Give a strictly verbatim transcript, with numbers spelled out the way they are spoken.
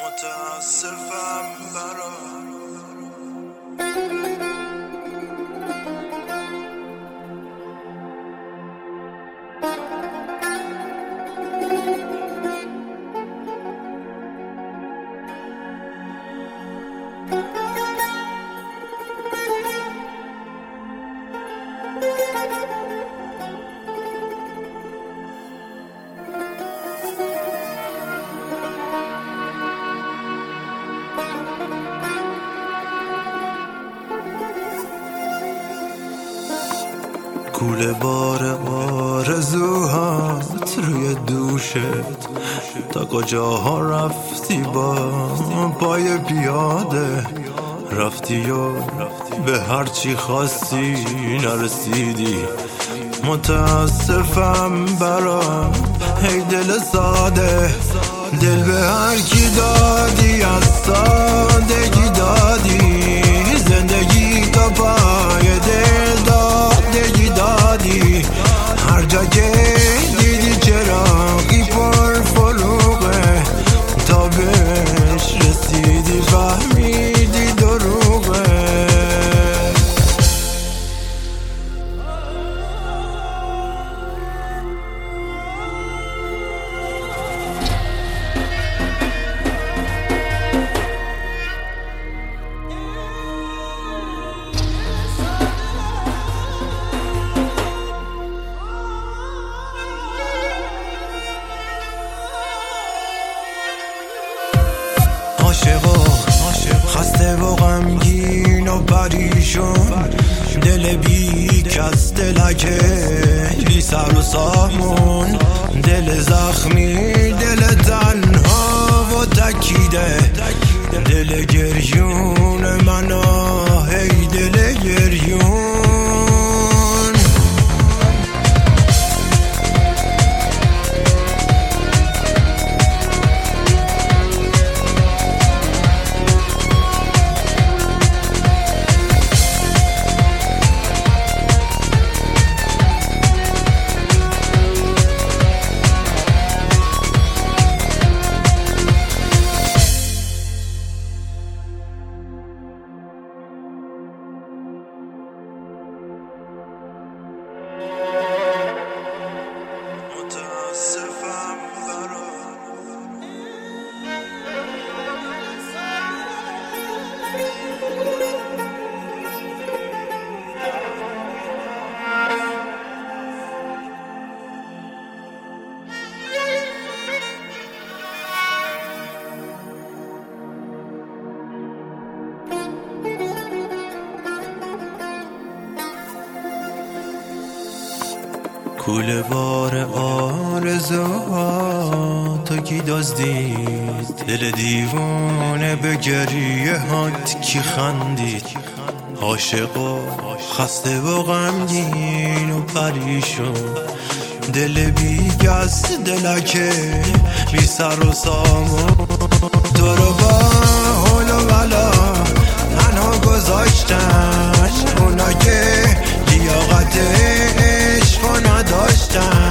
متاسفم برات. کوله بار آرزوهات روی دوشت، تا کجاها رفتی با پای پیاده؟ رفتی و به هرچی خواستی نرسیدی. متاسفم برات هی دل ساده، دل به هر کی دادی از سادگی دادی، زندگی تا پای دل دادگی دادی. هر جا که دیدی چراغی پر فروغه، تا بهش رسیدی فهمیدی دروغه. عاشقا خسته و غمگین و پریشون، دل بی کس، دلکه بی سر و سامون، دل زخمی، دل تنها و تکیده، دل گریون منو هی دل گریون. متاسفم برات. کوله بار آرزوهات کی دزدید، دل دیوانه به گریه هات کی خندید؟ عاشقا خسته و غمگین و پریشون، دل بی گس، دلکه بی سر و سامون، تو رو با حول و بلا تنها گذاشتن اونا که لیاقت عشق نداشتن.